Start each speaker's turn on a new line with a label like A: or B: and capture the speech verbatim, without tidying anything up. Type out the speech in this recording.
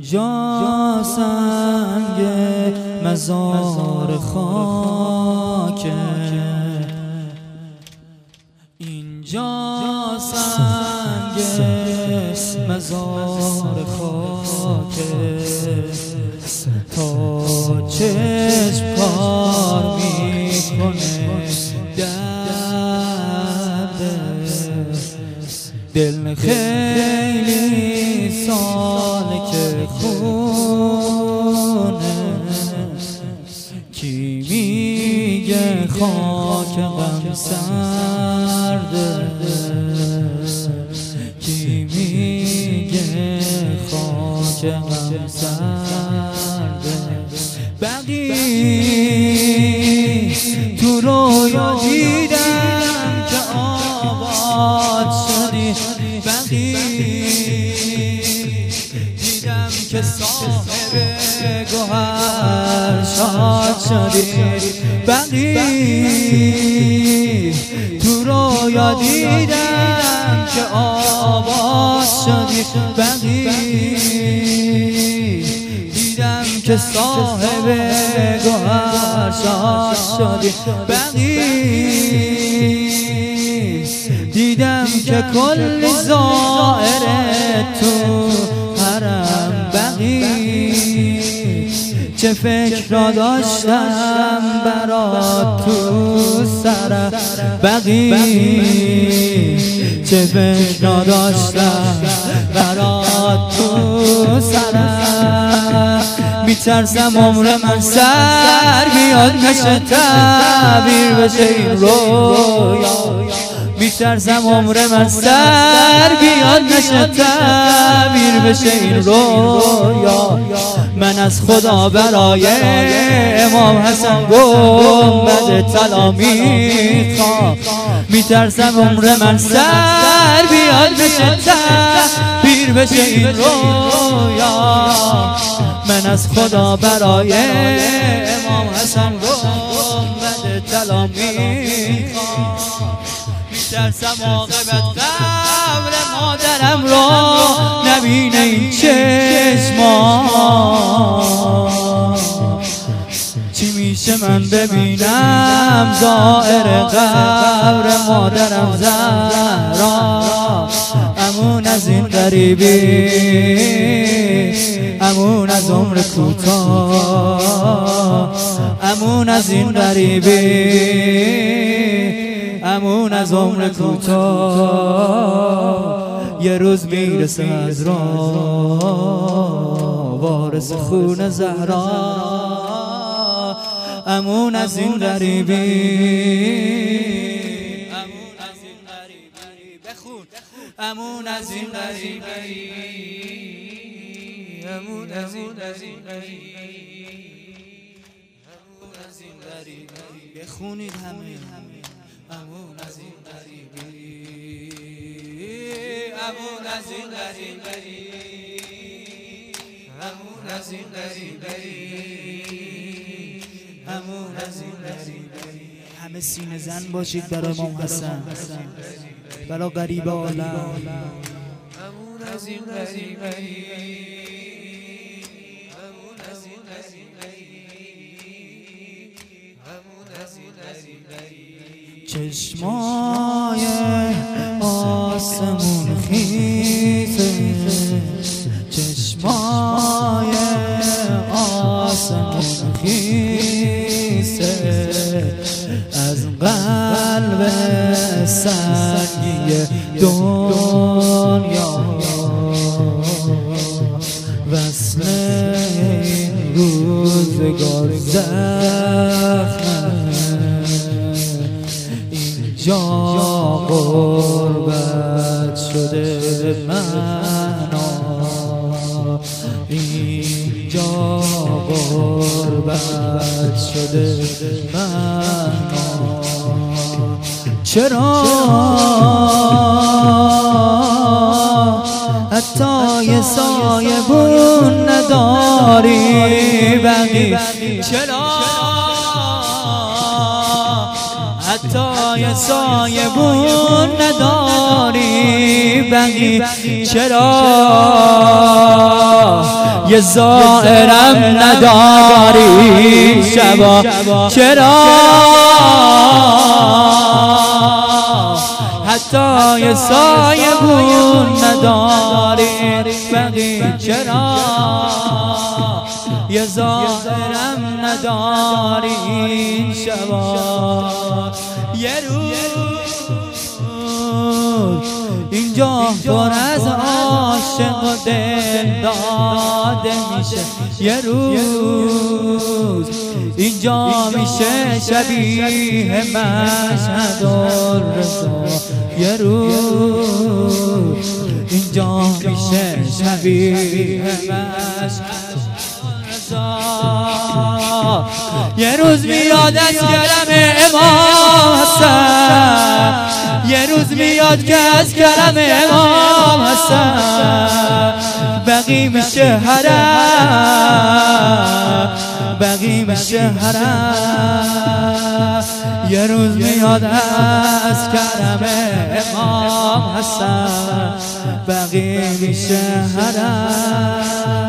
A: اینجا سنگ مزار خاکه، اینجا سنگ مزار خاکه، تا چشم کار میکنه درد دل خیلی ساله که خونه، کی میگه خاک غم سرده، کی میگه خاک غم سرده. بقی تو رویا دیدم که آباد شدی، بقی دیدم که صاحب گوهر شاد شدی، بقی تو رویا دیدم که آباد شدی، بقی دیدم که صاحب گوهر شاد شدی، بقی دیدم که کل زائر تو حرم، بقی چه فکر را داشتم برات تو سرم، بقی چه فکر را داشتم برات تو سرم. میترسم عمر من سر بیاد نشه تعبیر بشه این رویا، میترسم عمر من سر بیاد نشه تعبیر بشه این رویا. من از خدا برای امام حسن گنبد طلا میخوام، میترسم عمر من سر بیاد نشه تعبیر بشه این رویا. من از خدا برای امام حسن گنبد طلا میخوام، میترسم عاقبت قبر مادرم را نبینه این چشمان. چی میشه من ببینم زائر قبر مادرم زهرا، امون از این غریبی، امون از عمر کوتاه، امون از این غریبی، امون از عمر کوتاه. یه روز میرسه از راه وارث خون زهرا، امون از این غریبی، امون از این غریبی، بخون امون از این غریبی، امون از این غریبی، امون از این غریبی. بخونید همه امون از این غریبی، امون از این غریبی، امون از این غریبی، امون از این غریبی. همه سینه زن باشید برای امام حسن، برای غریب عالم. امون از این غریبی، امون از این غریبی، امون از این غریبی. چشمای آسمون خیزه، چشمای آسمون خیزه، از قلب سنگی دنیا وصل این روزگار زخمه. اینجا غربت شده منا، اینجا غربت شده منا. چرا حتی یه سایه بون نداری بقی، چرا حتی یه سایه بون نداری بقی، چرا یه زائرم نداری شبا چرا حتی یه سایه بون نداری بقی چرا یه زائرم نداری این شبا یه روز اینجا پر از عاشق و دل داده میشه یه روز اینجا میشه شبیه مشهد الرضا یه روز اینجا میشه شبیه مشهد الرضا یه روز میاد از کرم امام حسن یه روز میاد که از کرم امام حسن بقی میشه حرم بقی میشه حرم یه روز میاد از کرم امام حسن بقی میشه حرم